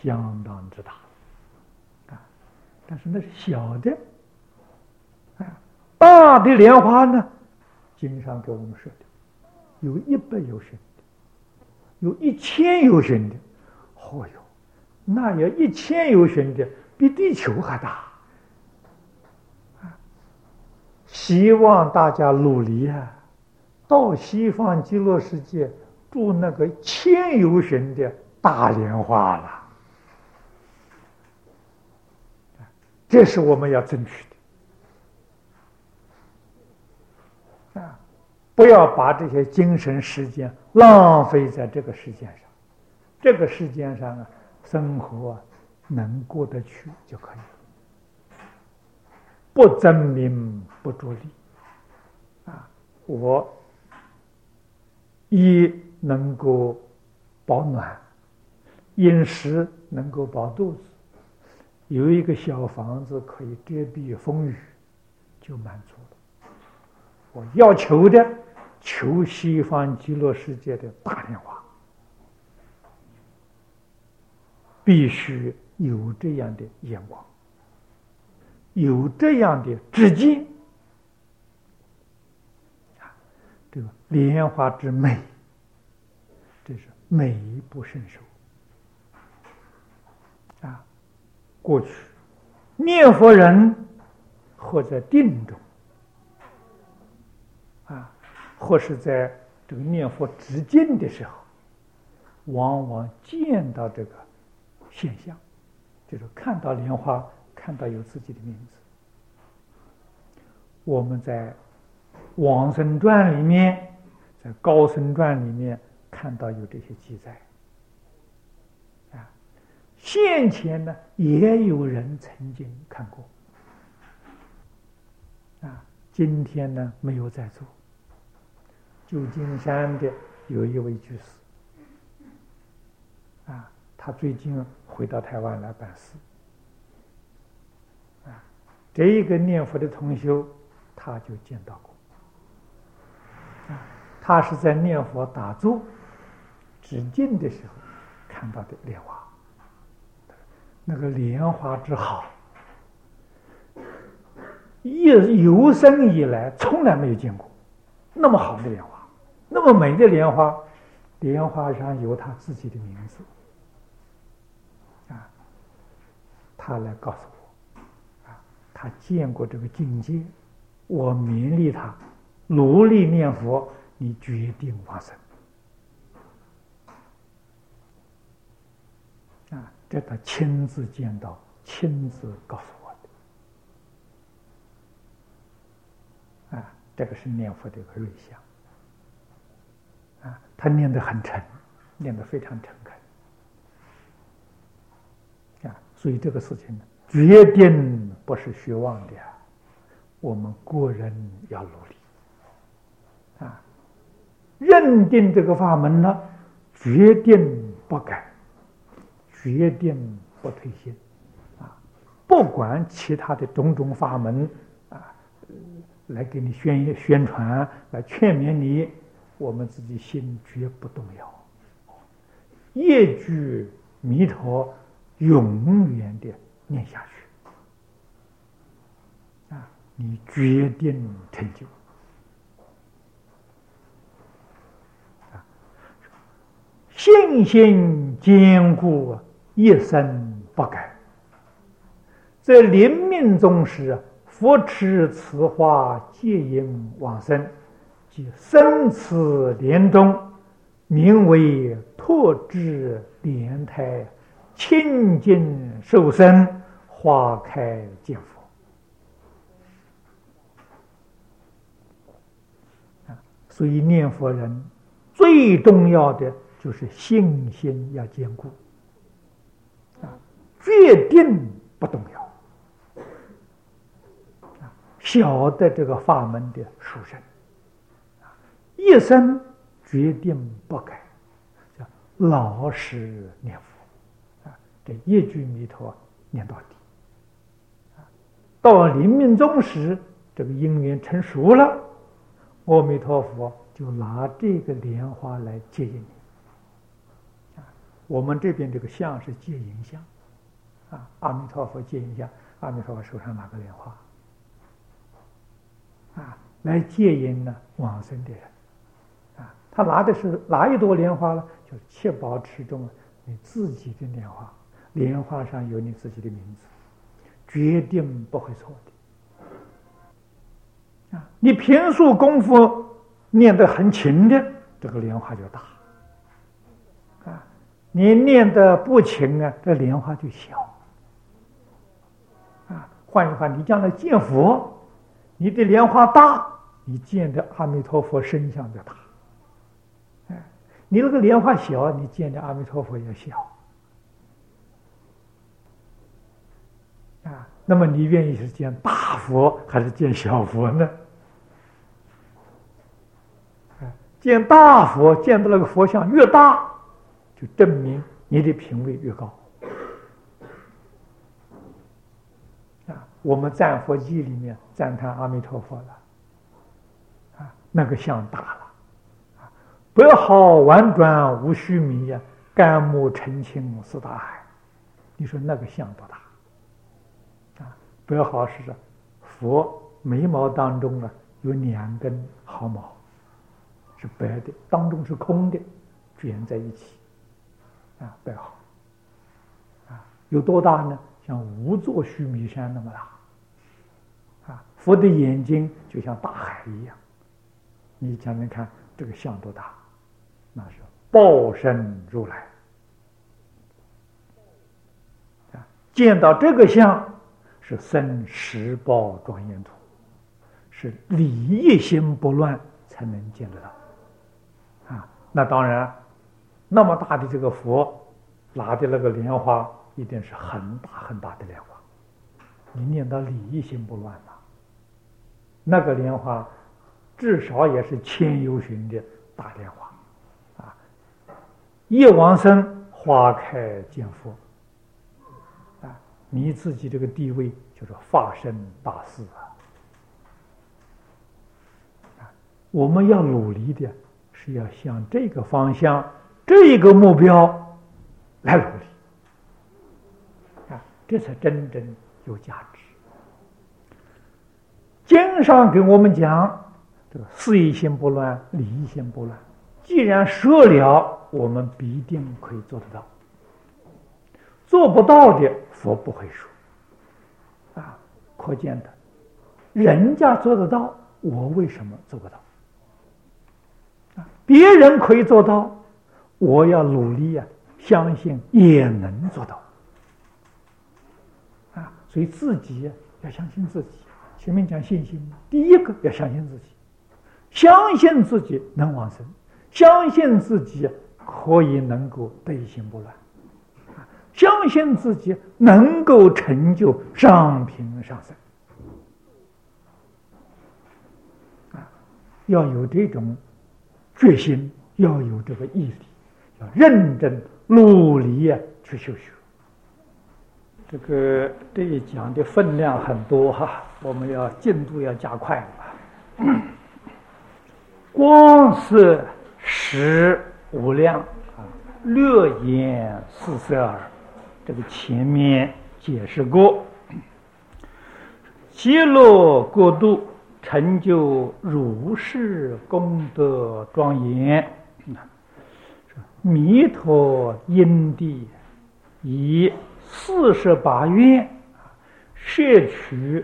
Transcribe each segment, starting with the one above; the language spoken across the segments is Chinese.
相当之大啊。但是那是小的啊，大的莲花呢，经上给我们说的，有100由旬的，有1000由旬的。哦哟，那有1000由旬的，比地球还大啊！希望大家努力啊，到西方极乐世界住那个1000由旬的大莲花了。这是我们要争取的啊！不要把这些精神时间浪费在这个世界上。这个世界上啊，生活能过得去就可以了，不争名不逐利啊！我一能够保暖，饮食能够饱肚子，有一个小房子可以遮蔽风雨，就满足了。我要求的，求西方极乐世界的大莲花，必须有这样的眼光，有这样的知见啊！这个莲花之美，这是美不胜收啊！过去念佛人或在定中啊，或是在这个念佛持经的时候，往往见到这个现象，就是看到莲花，看到有自己的名字。我们在《往生传》里面，在《高僧传》里面看到有这些记载啊。现前呢，也有人曾经看过啊。今天呢，没有在做。旧金山的有一位居士啊，他最近回到台湾来办事啊，这一个念佛的同修，他就见到过啊，他是在念佛打坐止境的时候看到的莲花，那个莲花之好，有生以来从来没有见过那么好的莲花，那么美的莲花，莲花上有他自己的名字啊，他来告诉我啊，他见过这个境界，我勉励他努力念佛，你决定往生啊，这他亲自见到，亲自告诉我的啊，这个是念佛的一个瑞相啊，他念得很诚，念得非常诚恳啊，所以这个事情呢，决定不是虚妄的啊，我们个人要努力啊，认定这个法门呢，决定不改，决定不退心啊，不管其他的种种法门啊，来给你宣传，来劝勉你，我们自己心绝不动摇，业具弥陀永远的念下去啊，你决定成就啊，信心坚固，一生不改。在临命终时，佛持此花，戒引往生，即生此莲中，名为拓智莲台，清净受生，花开见佛。所以念佛人最重要的就是信心要坚固啊，决定不动摇啊，晓得这个法门的殊胜啊，一生决定不改，叫老实念佛啊，这一句弥陀念到底啊，到临命终时，这个因缘成熟了，阿弥陀佛就拿这个莲花来接引你啊， 我们这边这个相是接引相，阿弥陀佛接引相，阿弥陀佛手上拿个莲花，来接引呢往生的人，他拿的是哪一朵莲花呢？就七宝池中你自己的莲花，莲花上有你自己的名字，决定不会错的。你平素功夫念得很勤的，这个莲花就大；你念得不勤这莲花就小。换句话，你将来见佛，你的莲花大，你见的阿弥陀佛身相就大；你那个莲花小，你见的阿弥陀佛也小。那么你愿意是见大佛还是见小佛呢？见大佛，见到那个佛像越大，就证明你的品位越高。我们赞佛记里面赞叹阿弥陀佛了，那个像大了，白毫婉转无须弥呀，甘木澄清似大海。你说那个像多大？白毫是佛眉毛当中有2根毫毛，是白的，当中是空的，卷在一起，白毫，有多大呢？像5座须弥山那么大。佛的眼睛就像大海一样，你想想看，这个像多大？那是报身如来。见到这个像，是生十报庄严土，是理一心不乱才能见得到。那当然，那么大的这个佛拿的那个莲花，一定是很大很大的莲花。你念到理一心不乱了，那个莲花至少也是千由旬的大莲花，一往生花开见佛，你自己这个地位就是发生大事我们要努力的是要向这个方向、这一个目标来努力这才真正有价值。经上给我们讲，这个事一心不乱，理一心不乱。既然说了，我们必定可以做得到。做不到的，佛不会说。可见的，人家做得到，我为什么做不到？别人可以做到，我要努力相信也能做到。所以自己要相信自己。前面讲信心，第一个要相信自己，相信自己能往生，相信自己可以能够得一心不乱，相信自己能够成就上品上生。要有这种决心，要有这个毅力，要认真努力去修学。这一讲的分量很多我们要进度要加快光是识无量略言42，这个前面解释过。极乐国度成就如是功德庄严，弥陀因地以48愿摄取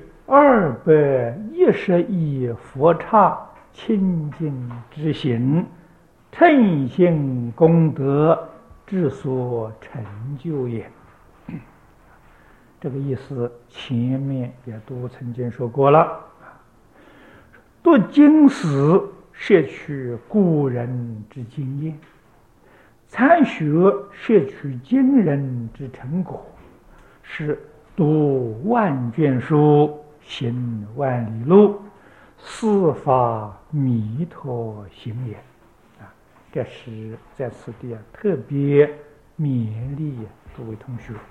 210亿佛刹清净之行，称行功德之所成就也。这个意思前面也都曾经说过了。读经史，摄取古人之经验，参学摄取今人之成果，是读万卷书，行万里路，四发弥陀行也。这是在此地特别勉励各位同学，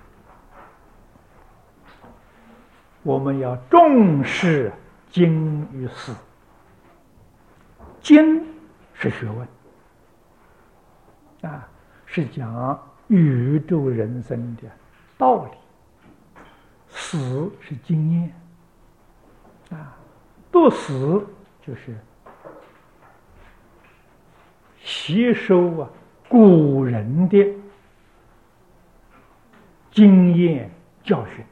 我们要重视经与史。经是学问是讲宇宙人生的道理，死是经验啊，读死就是吸收古人的经验教训，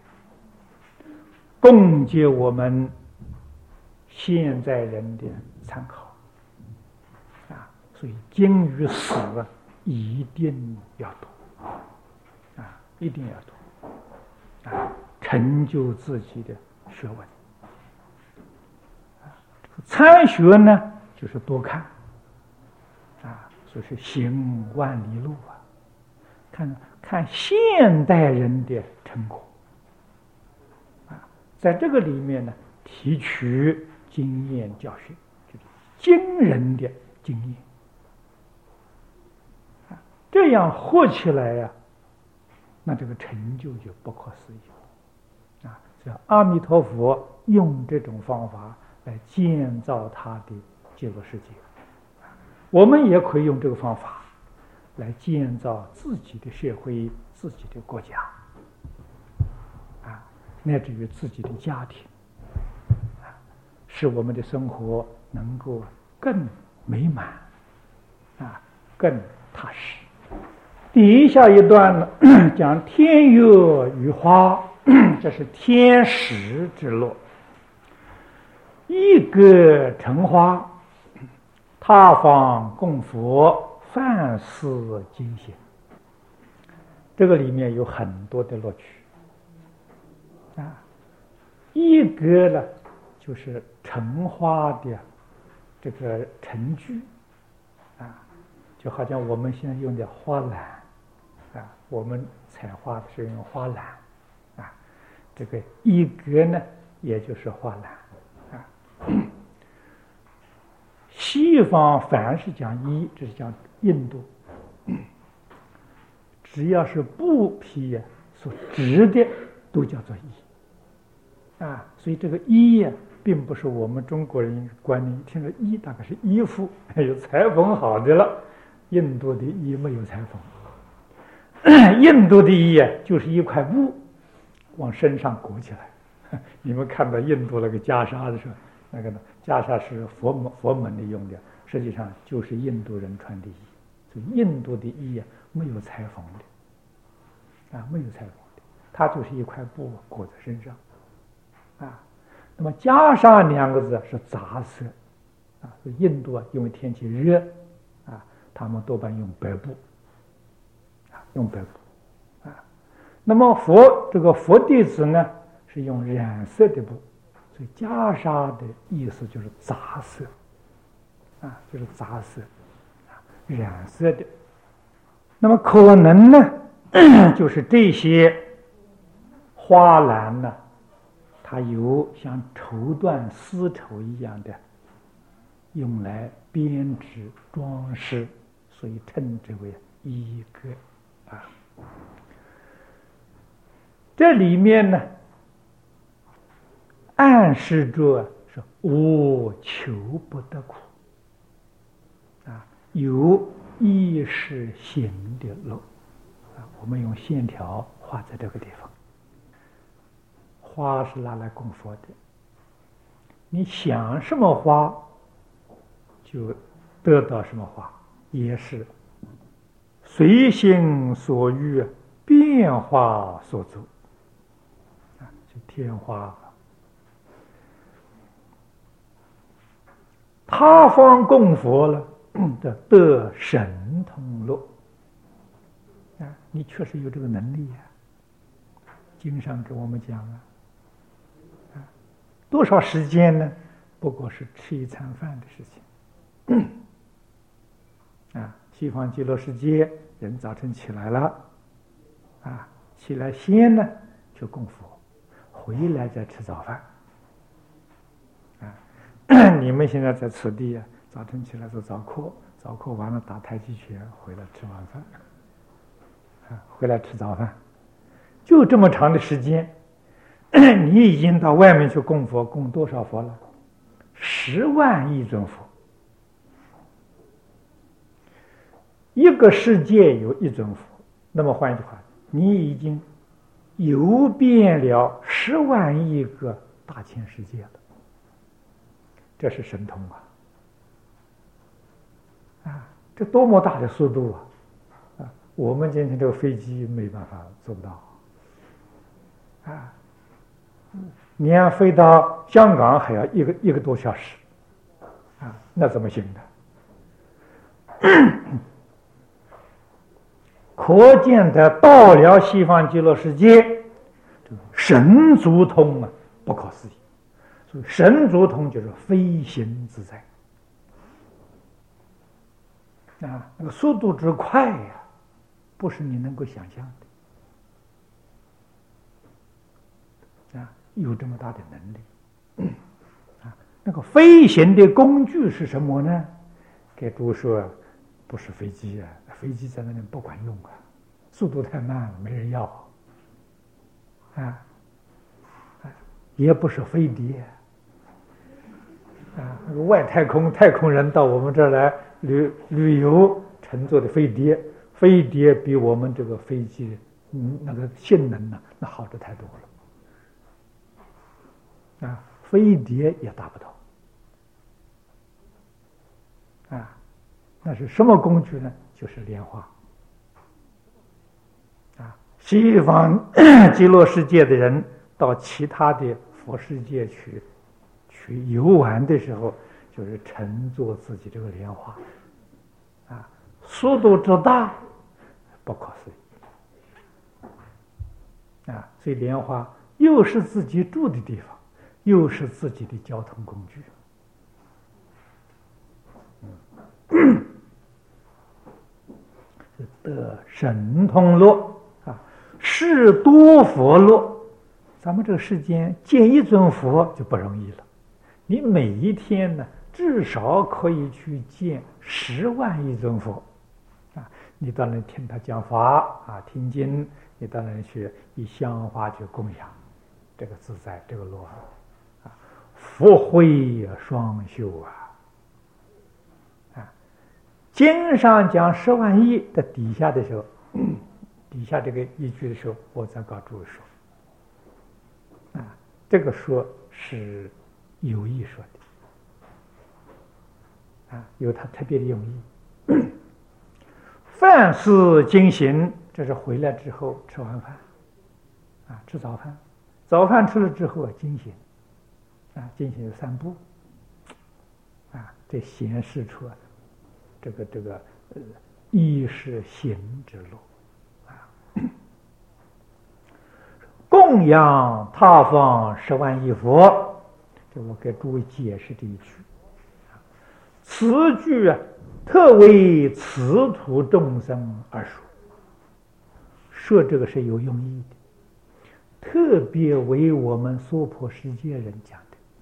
供给我们现在人的参考啊。所以经与死一定要读啊，一定要读啊，成就自己的学问。参学呢，就是多看啊，所以是行万里路啊。看现代人的成果啊，在这个里面呢，提取经验教训，就是惊人的经验啊，这样活起来呀，那这个成就就不可思议啊！所以阿弥陀佛用这种方法来建造他的极乐世界，我们也可以用这个方法来建造自己的社会、自己的国家，啊，乃至于自己的家庭，啊，使我们的生活能够更美满，啊，更踏实。底下一段呢，讲天乐于花，这是天时之乐。一格成花，他方供佛，凡事精行。这个里面有很多的乐趣啊。一格呢，就是成花的这个成具啊，就好像我们现在用的花篮啊，我们采花是用花篮啊，这个一格呢，也就是花篮啊。西方凡是讲一，这是讲印度，只要是布匹所织的，都叫做衣啊。所以这个衣呀，并不是我们中国人观念，听着衣大概是衣服，有裁缝好的了。印度的衣没有裁缝，印度的衣呀，就是一块布往身上裹起来。你们看到印度那个袈裟的时候，那个呢，袈裟是佛门里用的，实际上就是印度人穿的衣。所以印度的衣呀，没有裁缝的，啊，没有裁缝的，它就是一块布裹在身上，啊。那么袈裟两个字是杂色，啊，所以印度啊，因为天气热，啊，他们多半用白布，啊，用白布，啊。那么这个佛弟子呢，是用染色的布。所以袈裟的意思就是杂色，啊，就是杂色，染色的。那么可能呢，就是这些花篮呢，它有像绸缎、丝绸一样的，用来编织装饰，所以称之为衣格啊。这里面呢，暗示着是我求不得苦啊，有意识行的路啊。我们用线条画在这个地方，花是拿来供佛的，你想什么花就得到什么花，也是随心所欲，变化所走啊，就天花。他方供佛了，得神通乐啊！你确实有这个能力啊。经上给我们讲啊，多少时间呢？不过是吃一餐饭的事情啊。西方极乐世界人早晨起来了啊，起来先呢去供佛，回来再吃早饭。你们现在在此地啊，早晨起来做早课，早课完了打太极拳，回来吃晚饭，啊，回来吃早饭，就这么长的时间，你已经到外面去供佛，供多少佛了？10万亿尊佛，一个世界有一尊佛， 那么换一句话，你已经游遍了10万亿个大千世界了，这是神通啊！这多么大的速度啊！我们今天这个飞机没办法做不到啊！你要飞到香港还要一个多小时啊，那怎么行的？可见的到了西方极乐世界，神足通啊，不可思议。所以神足通就是飞行自在啊，那个速度之快呀，不是你能够想象的啊，有这么大的能力啊。那个飞行的工具是什么呢？给诸位说，不是飞机啊，飞机在那里不管用啊，速度太慢了，没人要啊。也不是飞碟啊，那个外太空人到我们这儿来旅游，乘坐的飞碟，飞碟比我们这个飞机那个性能呢，那好的太多了啊，飞碟也达不到啊。那是什么工具呢？就是莲花啊。西方极乐世界的人到其他的佛世界去游玩的时候，就是乘坐自己这个莲花啊，速度之大不可思议啊。所以莲花又是自己住的地方，又是自己的交通工具。得神通乐啊，是多佛乐。咱们这个世间见一尊佛就不容易了，你每一天呢，至少可以去见10万亿尊佛啊！你当然听他讲法啊，听经，你当然去以香花去供养，这个自在，这个乐啊，福慧双修啊！经上讲10万亿的底下的时候，底下这个一句的时候，我再告诸位说。这个说是有意说的有他特别的用意。饭是经行，这是回来之后吃完饭吃早饭，早饭吃了之后经行经行散步这显示出这个意识行之路供养他方10万亿佛，这我给诸位解释这一句。此句特为此土众生而说这个是有用意的，特别为我们娑婆世界人讲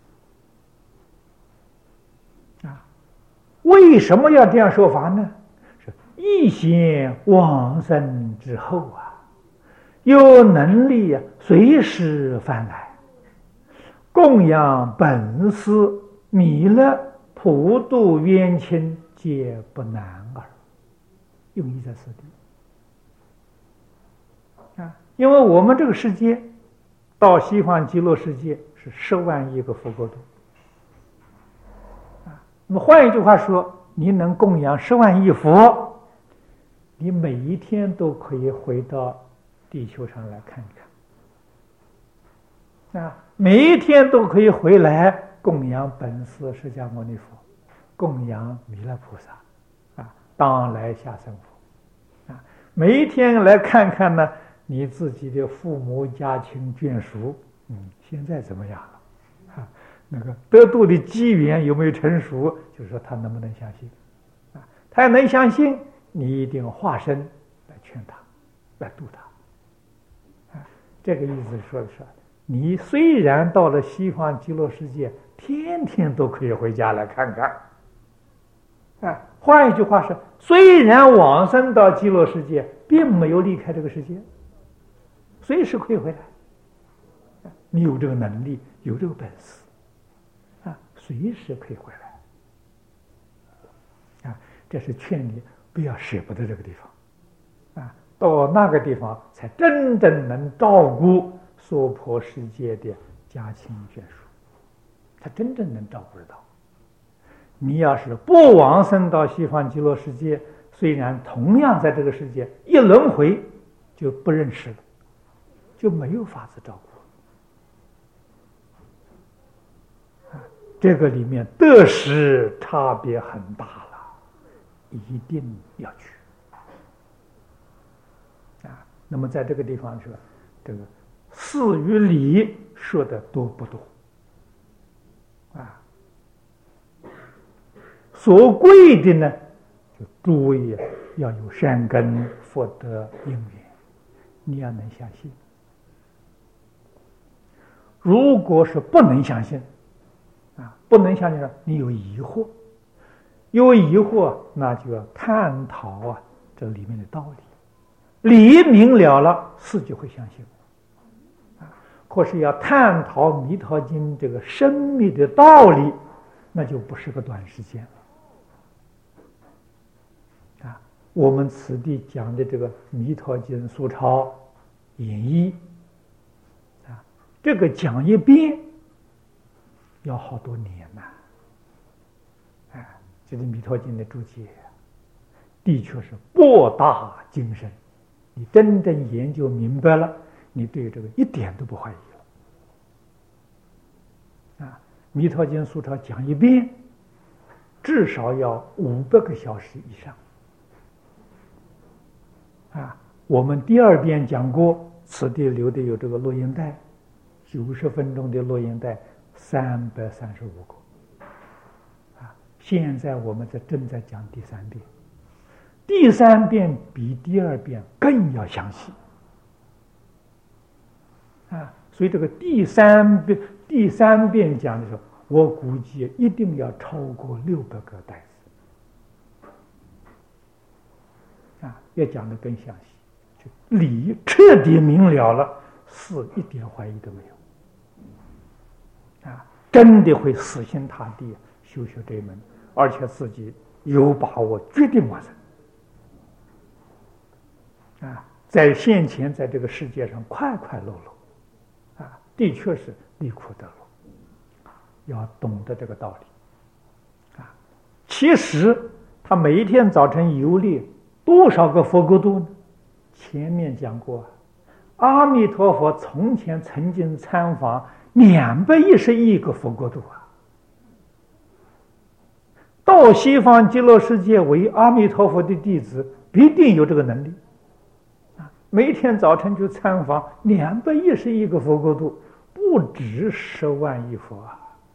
的为什么要这样说法呢？是一显往生之后有能力随时返来供养本师弥勒普度冤亲，皆不难耳。用意在此地因为我们这个世界到西方极乐世界是10万亿个佛国土那么换一句话说，你能供养10万亿佛，你每一天都可以回到地球上来看一看每一天都可以回来供养本师释迦牟尼佛，供养弥勒菩萨当来下生佛每一天来看看呢，你自己的父母家亲眷属现在怎么样了那个得度的机缘有没有成熟，就是说他能不能相信他要能相信，你一定化身来劝他，来度他这个意思说的是，你虽然到了西方极乐世界，天天都可以回家来看看换一句话是，虽然往生到极乐世界，并没有离开这个世界，随时可以回来你有这个能力，有这个本事随时可以回来这是劝你不要舍不得这个地方到那个地方才真正能照顾娑婆世界的家亲眷属，他真正能照顾得到。你要是不往生到西方极乐世界，虽然同样在这个世界一轮回就不认识了，就没有法子照顾。这个里面得失差别很大了，一定要去。那么在这个地方说，这个事与理说的多不多？所贵的呢，就注意要有善根福德因缘，你要能相信。如果是不能相信，不能相信了，你有疑惑，有疑惑，那就要探讨这里面的道理。理明了，事就会相信。可是要探讨《弥陀经》这个深密的道理，那就不是个短时间了。我们此地讲的这个《弥陀经》疏钞演义，这个讲一遍要好多年呐。这个《弥陀经》的注解，的确是博大精深。你真正研究明白了，你对这个一点都不怀疑了。弥陀经疏钞讲一遍，至少要500个小时以上。我们第2遍讲过，此地留的有这个录音带，90分钟的录音带335个。现在我们正在讲第3遍，第3遍比第2遍更要详细。所以这个第三遍讲的时候，我估计一定要超过600个带子。要讲得更详细，就理彻底明了了，事一点怀疑都没有。真的会死心塌地修这一门，而且自己有把握决定完成。在现前在这个世界上快快乐乐，的确是离苦得乐，要懂得这个道理。其实他每一天早晨游历多少个佛国度呢？前面讲过，阿弥陀佛从前曾经参访210亿个佛国度到西方极乐世界为阿弥陀佛的弟子，必定有这个能力。每天早晨就参访210亿个佛国度，不止10万亿佛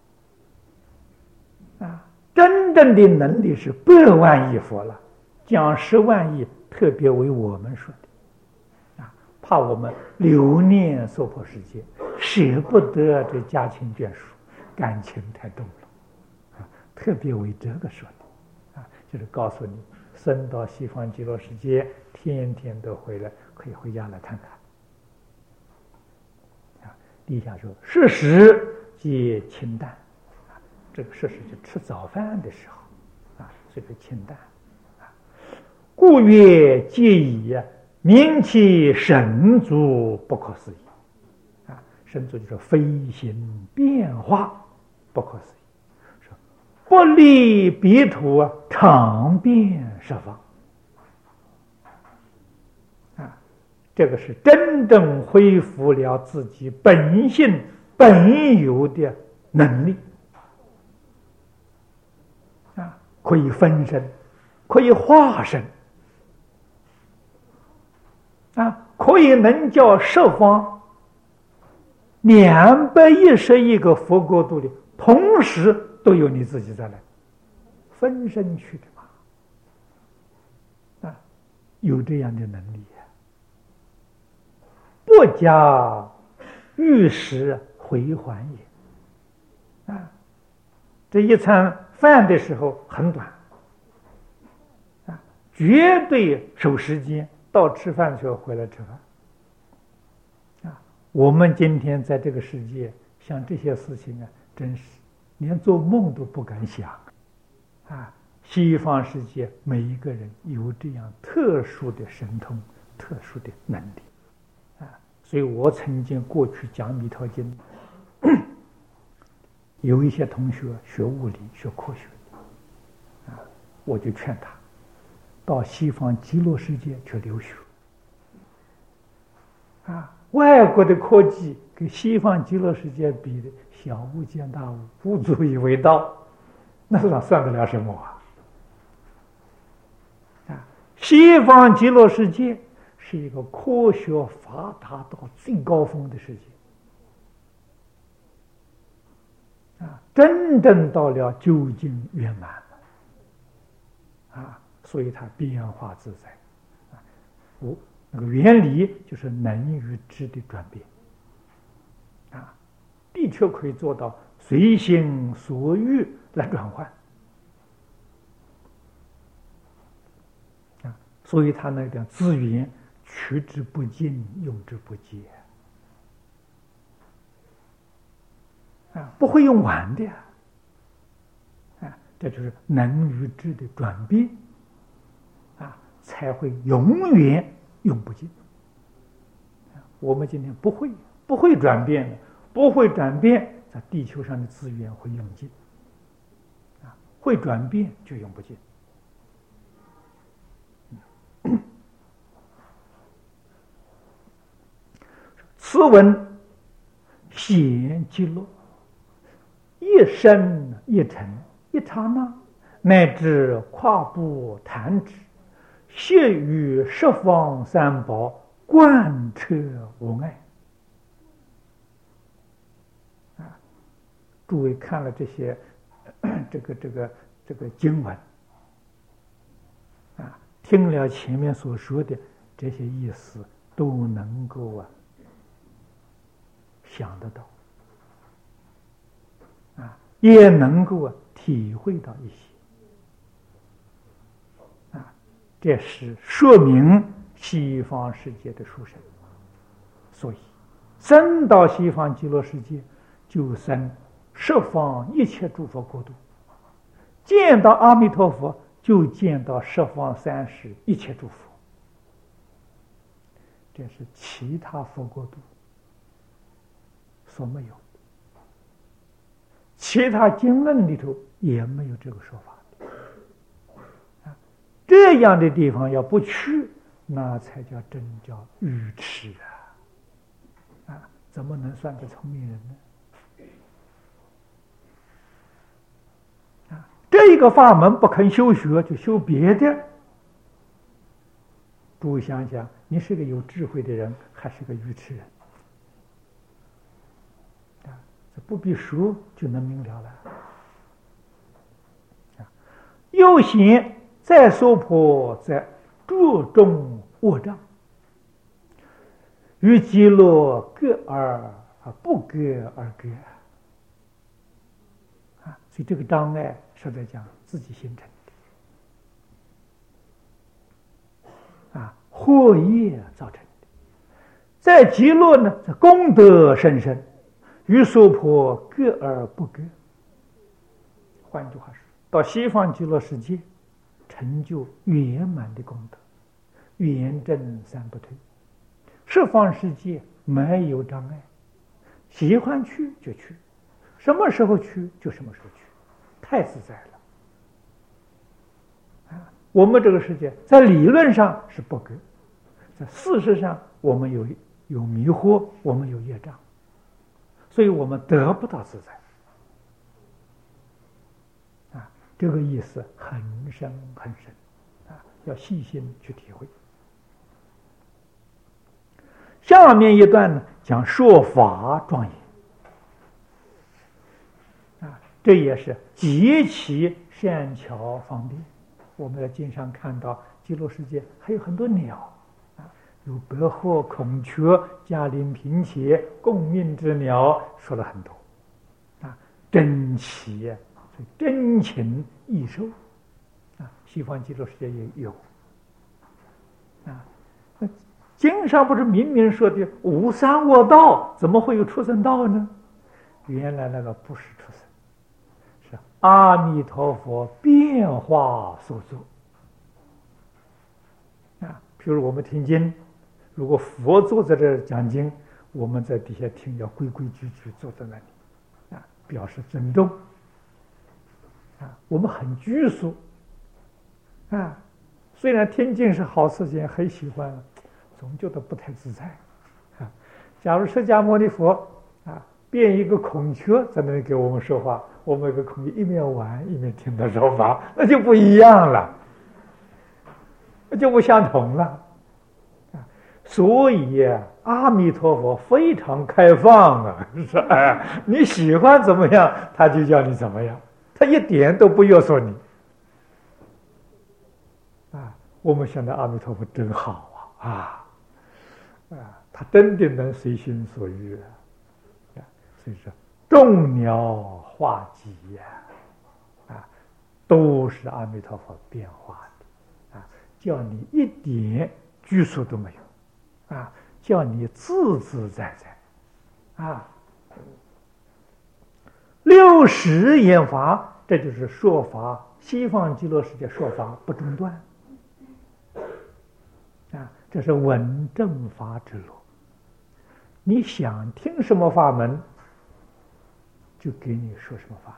真正的能力是100万亿佛了。讲10万亿，特别为我们说的，怕我们留念娑婆世界，舍不得这家亲眷属，感情太重了，特别为这个说的，就是告诉你，生到西方极乐世界，天天都回来，可以回家来看看。底下说，食时皆清淡，这个食时就吃早饭的时候，这个清淡。故曰皆以名其神足不可思议。神足就是飞行变化不可思议，说不离彼土常遍十方。这个是真正恢复了自己本性本有的能力，可以分身，可以化身，可以能叫十方210亿个佛国度里，同时都有你自己在来，分身去的嘛，有这样的能力不加欲食回还也。这一餐饭的时候很短，绝对守时间，到吃饭的时候回来吃饭。我们今天在这个世界，像这些事情真是连做梦都不敢想。西方世界每一个人有这样特殊的神通、 特殊的能力啊。所以我曾经过去讲《弥陀经》，有一些同学学物理、学科学啊，我就劝他到西方极乐世界去留学啊。外国的科技跟西方极乐世界比的小巫见大巫，不足以为道，那算得了什么啊？西方极乐世界是一个科学发达到最高峰的世界啊，真正到了究竟圆满啊，所以它变化自在啊。那个原理就是能与质的转变啊，的确可以做到随心所欲来转换啊，所以他那个资源取之不尽，用之不竭啊，不会用完的啊，这就是能与质的转变啊，才会永远用不尽。我们今天不会转变的，不会转变，在地球上的资源会用尽啊，会转变就用不尽。此文显极乐，一生一尘一刹那，乃至跨步弹指，悉与十方三宝贯彻无碍啊！诸位看了这些这个经文啊，听了前面所说的这些意思，都能够想得到啊，也能够体会到一些啊，这是说明西方世界的殊胜。所以生到西方极乐世界，就生十方一切诸佛国度，见到阿弥陀佛，就见到十方三世一切诸佛。这是其他佛国度所没有的，其他经论里头也没有这个说法的。这样的地方要不去，那才叫真叫愚痴啊！怎么能算个聪明人呢？这一个法门不肯修学，就修别的。诸位想想，你是个有智慧的人，还是个愚痴人？这不必说就能明了了。又显在娑婆，在着中恶障，与极乐各而不各而各啊！所以这个障碍是在讲自己形成的啊，祸业造成的。在极乐呢，这功德甚深，与娑婆各而不各。换句话说，到西方极乐世界，成就圆满的功德，圆正三不退。十方世界没有障碍，喜欢去就去，什么时候去就什么时候去，太自在了。我们这个世界在理论上是不隔，在事实上我们有迷惑，我们有业障，所以我们得不到自在。这个意思很深很深要细心去体会。下面一段呢，讲说法庄严这也是极其善巧方便。我们在经上看到极乐世界还有很多鸟有白鹤、孔雀、嘉陵平且、共命之鸟，说了很多珍奇真情异兽西方极乐世界也有经上不是明明说的无三恶道，怎么会有畜生道呢？原来那个不是畜生，是阿弥陀佛变化所作譬如我们听经如果佛坐在这儿讲经，我们在底下听，要规规矩矩坐在那里，表示尊重，我们很拘束，虽然听经是好事情，很喜欢，总觉得不太自在，假如释迦牟尼佛变一个孔雀在那里给我们说话，我们一个孔雀一面玩一面听他说法，那就不一样了，那就不相同了。所以阿弥陀佛非常开放是你喜欢怎么样，他就叫你怎么样，他一点都不约束你。我们想到阿弥陀佛真好他真的能随心所欲所以说众鸟化集都是阿弥陀佛变化的叫你一点拘束都没有叫你自自在在六时演法，这就是说法，西方极乐世界说法不中断这是闻正法之路。你想听什么法门，就给你说什么法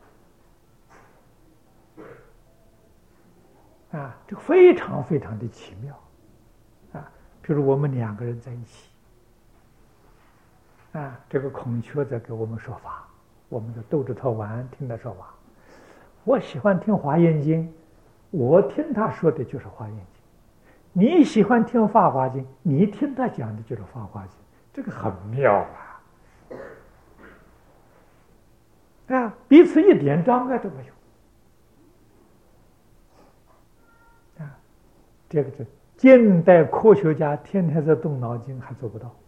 门这个非常非常的奇妙比如我们两个人在一起这个孔雀在给我们说法，我们就逗着他玩，听他说法。我喜欢听华严经，我听他说的就是华严经。你喜欢听法华经，你听他讲的就是法华经，这个很妙彼此一点障碍都没有这个是近代科学家天天在动脑筋还做不到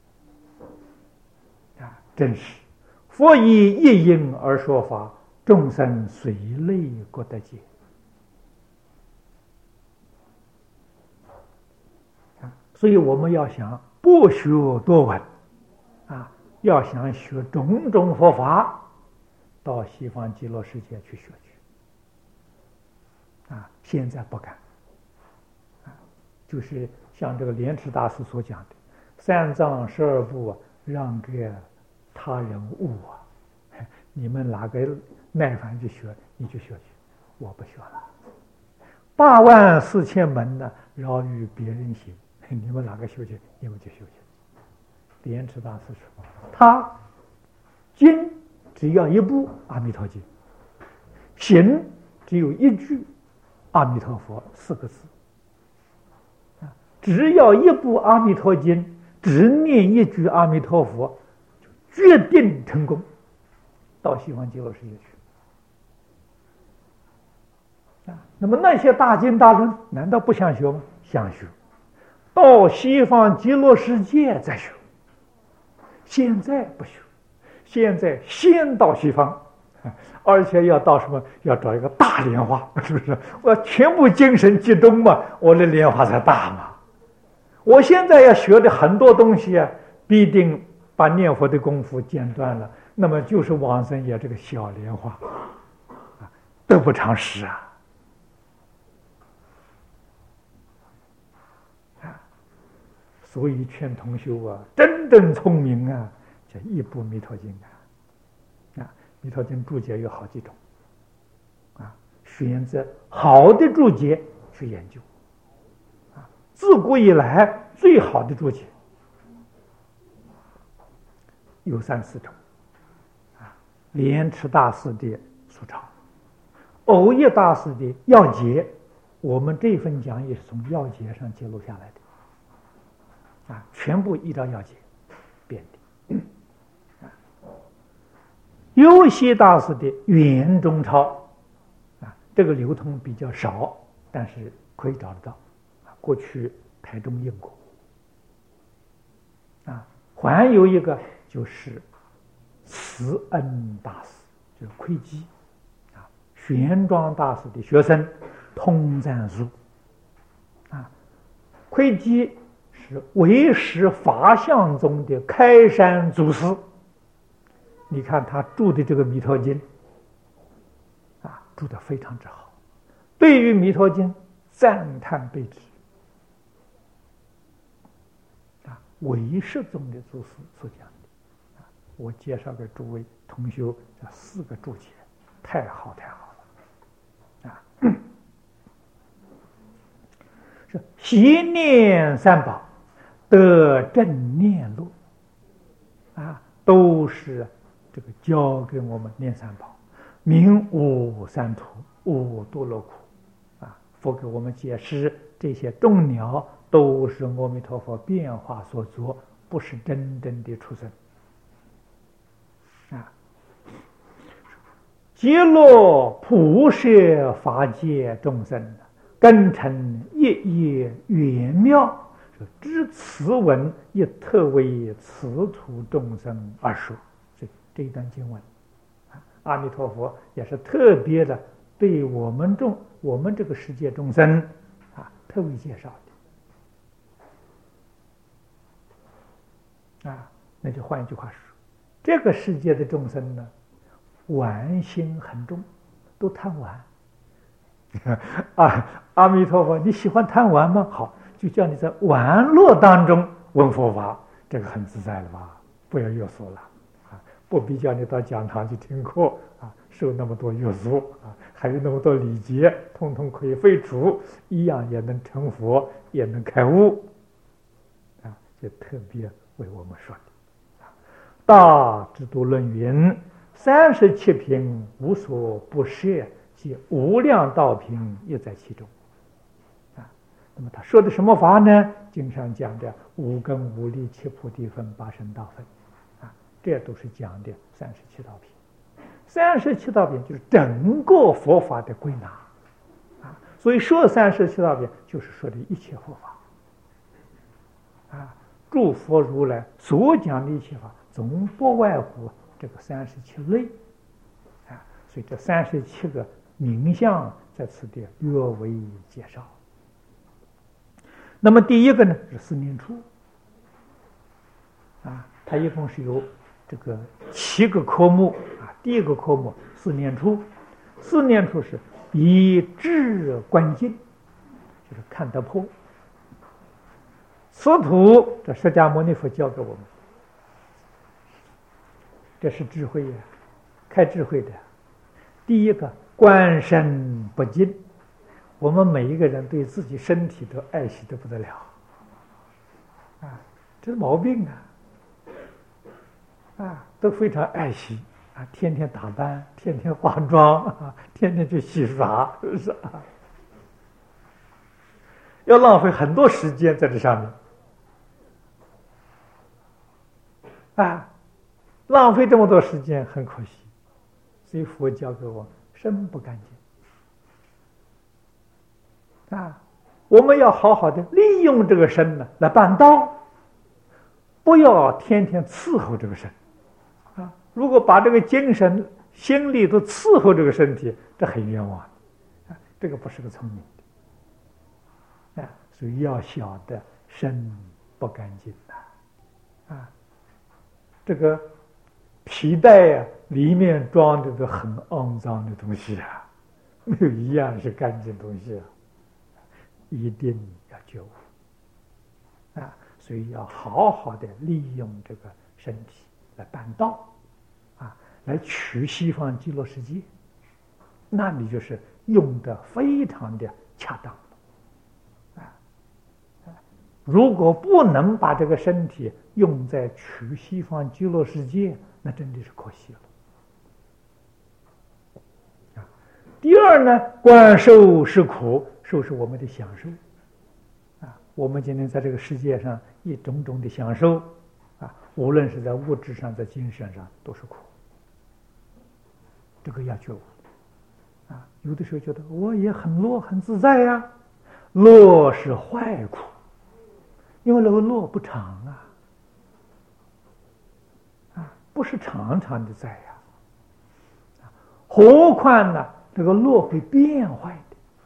真是佛以一因而说法，众生随类各得解所以我们要想不学多闻要想学种种佛法，到西方极乐世界去学去现在不敢就是像这个莲池大师所讲的三藏十二部让给他人悟你们哪个耐烦去学你就学去，我不学了。84000门呢，饶于别人行，你们哪个修去你们就修去。莲池大师说他经只要一部阿弥陀经，行只有一句阿弥陀佛4个字只要一部阿弥陀经，只念一句阿弥陀佛，就决定成功，到西方极乐世界去那么那些大经大论难道不想学吗？想学，到西方极乐世界再学，现在不学，现在先到西方而且要到什么？要找一个大莲花，是不是？我全部精神集中嘛，我的莲花才大嘛。我现在要学的很多东西必定把念佛的功夫间断了，那么就是往生也这个小莲花得不偿失所以劝同修真正聪明叫一部弥陀经弥陀经注解有好几种选择好的注解去研究自古以来最好的注解有3、4种莲池大师的素抄，藕益大师的要解，我们这份讲义是从要解上记录下来的全部依照要解编的优西大师的圆中抄这个流通比较少，但是可以找得到过去台中印过还有一个就是慈恩大师，就是窥基玄奘大师的学生通赞书窥基是唯识法相宗的开山祖师，你看他注的这个弥陀经注得非常之好，对于弥陀经赞叹备至唯识宗的祖师所讲的。我介绍给诸位同学这4个注解，太好了。是习念三宝，得正念路，都是这个教给我们念三宝，明无三途，无多乐苦。佛给我们解释，这些众鸟都是阿弥陀佛变化所作，不是真正的出生。极乐普摄法界众生，根成一叶圆妙，知此文亦特为此土众生而说。这一段经文，阿弥陀佛也是特别的对我们这个世界众生特为介绍的。那就换一句话说，这个世界的众生呢，玩心很重，都贪玩。阿弥陀佛，你喜欢贪玩吗？好，就叫你在玩乐当中闻佛法，这个很自在了吧？不要约束了不必叫你到讲堂去听课受那么多约束还有那么多礼节，通通可以废除，一样也能成佛，也能开悟就特别为我们说的。大智度论云：37品无所不摄，即无量道品也在其中。那么他说的什么法呢？经上讲的五根五力七菩提分八圣道分这都是讲的37道品。37道品就是整个佛法的归纳所以说37道品就是说的一切佛法诸佛如来所讲的一切法，总不外乎这个37类所以这37个名相在此地略为介绍。那么第一个呢是四念处它一共是由这个7个科目第一个科目四念处，四念处是以智观境，就是看得破。此土这释迦牟尼佛教给我们，这是智慧开智慧的。第一个观身不净，我们每一个人对自己身体都爱惜得不得了这是毛病都非常爱惜天天打扮，天天化妆天天去洗刷，是不是要浪费很多时间在这上面浪费这么多时间很可惜。所以佛教给我身不干净我们要好好的利用这个身呢来办道，不要天天伺候这个身如果把这个精神心力都伺候这个身体，这很冤枉这个不是个聪明的所以要晓得身不干净这个皮带里面装的都很肮脏的东西没有一样是干净东西一定要觉悟所以要好好的利用这个身体来办道来取西方极乐世界，那你就是用的非常的恰当如果不能把这个身体用在取西方极乐世界，那真的是可惜了第二呢，观受是苦，受是我们的享受我们今天在这个世界上一种种的享受无论是在物质上在精神上都是苦，这个要觉悟有的时候觉得我也很乐很自在乐是坏苦，因为那个乐不长不是常常的在何况呢这个乐会变坏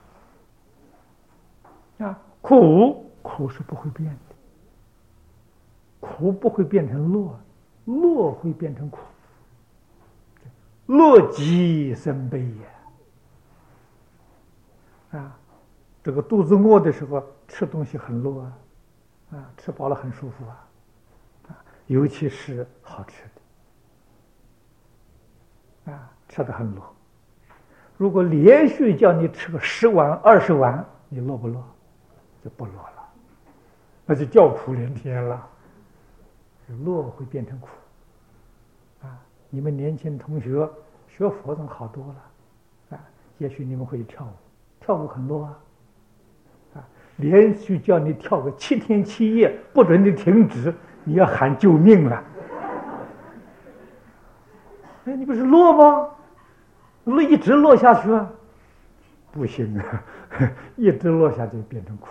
的苦是不会变的，苦不会变成乐，乐会变成苦，乐极生悲这个肚子饿的时候吃东西很乐吃饱了很舒服尤其是好吃的吃得很乐。如果连续叫你吃个10碗20碗，你乐不乐？就不乐了，那就叫苦连天了。乐会变成苦你们年轻同学学佛总好多了也许你们会跳舞，跳舞很乐连续叫你跳个7天7夜，不准你停止，你要喊救命了。你不是乐吗？一直落下去不行一直落下就变成苦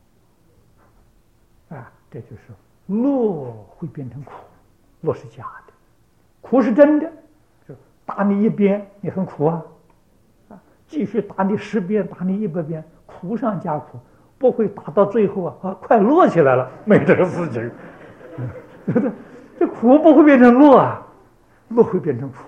了这就是乐会变成苦，乐是假的，苦是真的。就打你1鞭，你很苦继续打你10鞭，打你100鞭，苦上加苦，不会打到最后快乐起来了，没这个事情。这苦不会变成乐乐会变成苦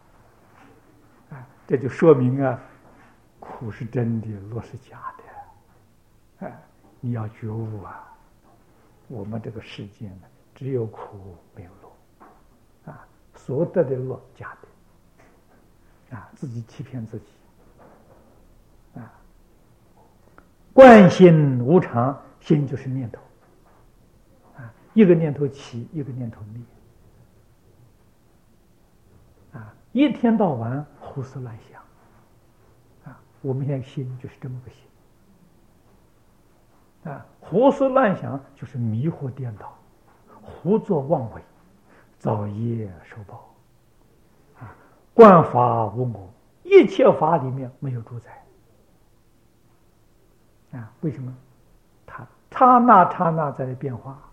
这就说明苦是真的，乐是假的你要觉悟我们这个世界呢，只有苦没有乐所得的乐假的自己欺骗自己观心无常，心就是念头一个念头起，一个念头灭一天到晚胡思乱想我们现在心就是这么个心胡思乱想就是迷惑颠倒，胡作妄为，造业受报观法无我，一切法里面没有主宰为什么？它刹那刹那在那变化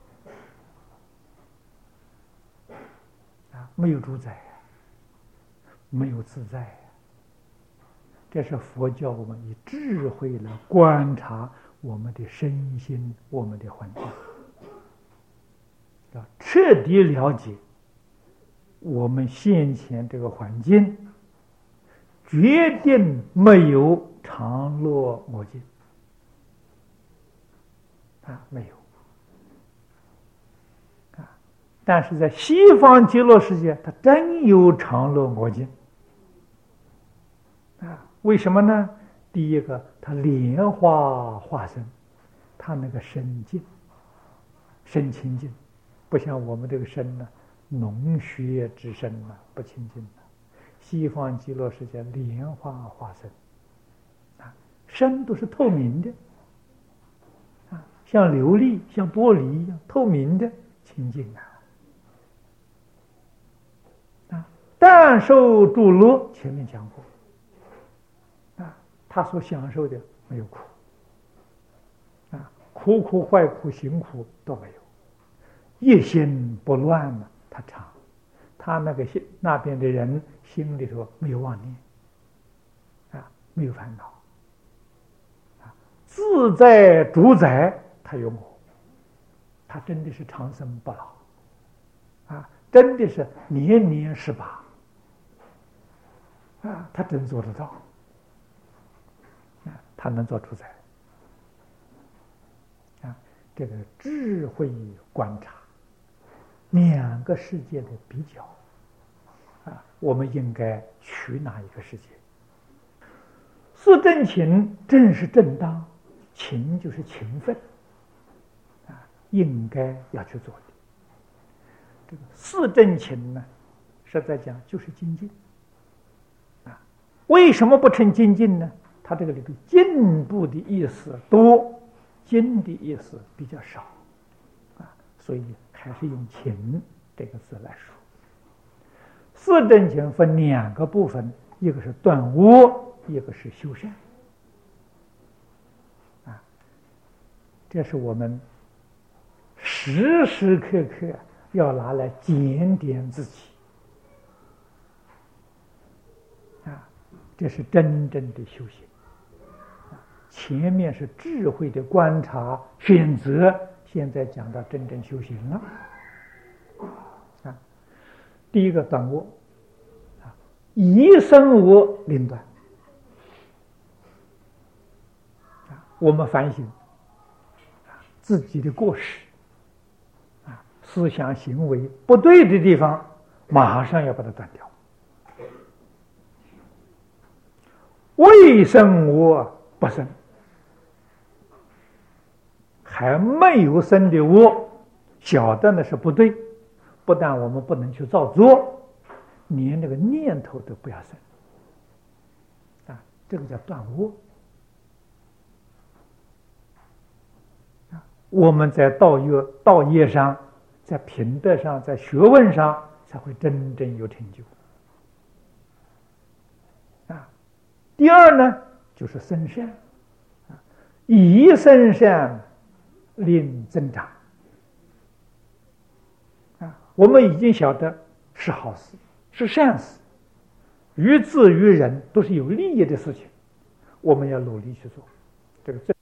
没有主宰没有自在这是佛教我们以智慧来观察我们的身心，我们的环境，要彻底了解我们现前这个环境决定没有常乐我净没有但是在西方极乐世界，它真有常乐我净为什么呢？第一个，它莲花化身，它那个身净，身清净，不像我们这个身呢，脓血之身不清净西方极乐世界莲花化身身都是透明的像琉璃像玻璃一样透明的清净但受诸乐，前面讲过他所享受的没有苦苦苦坏苦行苦都没有，一心不乱他常，他那边的人心里头没有妄念没有烦恼自在主宰，他有我，他真的是长生不老真的是年年18他真做得到他能做主宰这个智慧观察2个世界的比较我们应该取哪一个世界？四正勤，正是正当，勤就是勤奋应该要去做的。这个四正勤呢，实在讲就是精进为什么不称精进呢？它这个里头进步的意思多，精的意思比较少所以还是用勤这个字来说。四正勤分2个部分，一个是断恶，一个是修善这是我们时时刻刻要拿来检点自己这是真正的修行前面是智慧的观察选择，现在讲到真正修行了第一个断恶以身恶令断我们反省自己的过失思想行为不对的地方，马上要把它断掉。未生我不生，还没有生的我，晓得那是不对，不但我们不能去照做，连那个念头都不要生啊！这个叫断我啊！我们在道业上，在品德上，在学问上，才会真正有成就啊！第二呢，就是生善啊，以生善令增长啊！我们已经晓得是好事，是善事，于自于人都是有利益的事情，我们要努力去做。这个